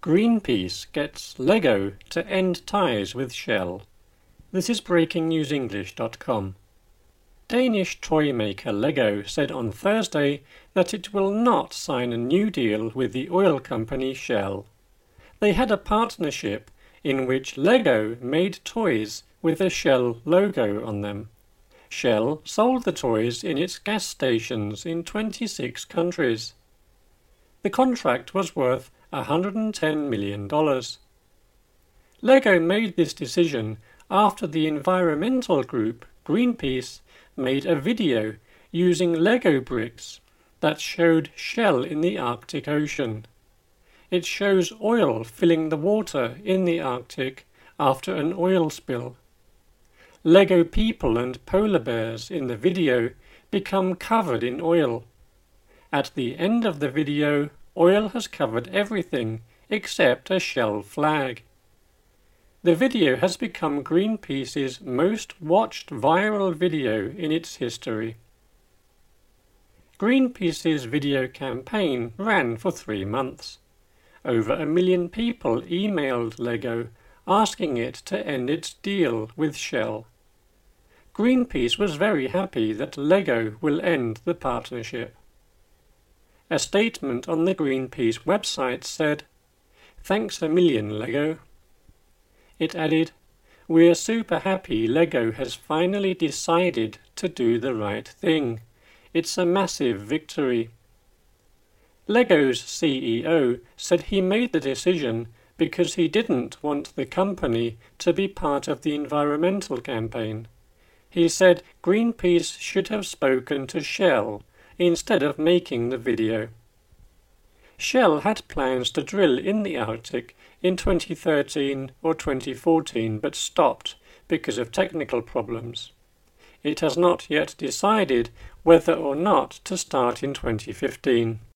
Greenpeace gets Lego to end ties with Shell. This is breakingnewsenglish.com. Danish toy maker Lego said on Thursday that it will not sign a new deal with the oil company Shell. They had a partnership in which Lego made toys with a Shell logo on them. Shell sold the toys in its gas stations in 26 countries. The contract was worth $110 million. Lego made this decision after the environmental group Greenpeace made a video using Lego bricks that showed Shell in the Arctic Ocean. It shows oil filling the water in the Arctic after an oil spill. Lego people and polar bears in the video become covered in oil. At the end of the video, oil has covered everything except a Shell flag. The video has become Greenpeace's most watched viral video in its history. Greenpeace's video campaign ran for 3 months. Over 1 million people emailed Lego asking it to end its deal with Shell. Greenpeace was very happy that Lego will end the partnership. A statement on the Greenpeace website said, "Thanks a million, Lego." It added, "We're super happy Lego has finally decided to do the right thing. It's a massive victory." Lego's CEO said he made the decision because he didn't want the company to be part of the environmental campaign. He said Greenpeace should have spoken to Shell instead of making the video. Shell had plans to drill in the Arctic in 2013 or 2014 but stopped because of technical problems. It has not yet decided whether or not to start in 2015.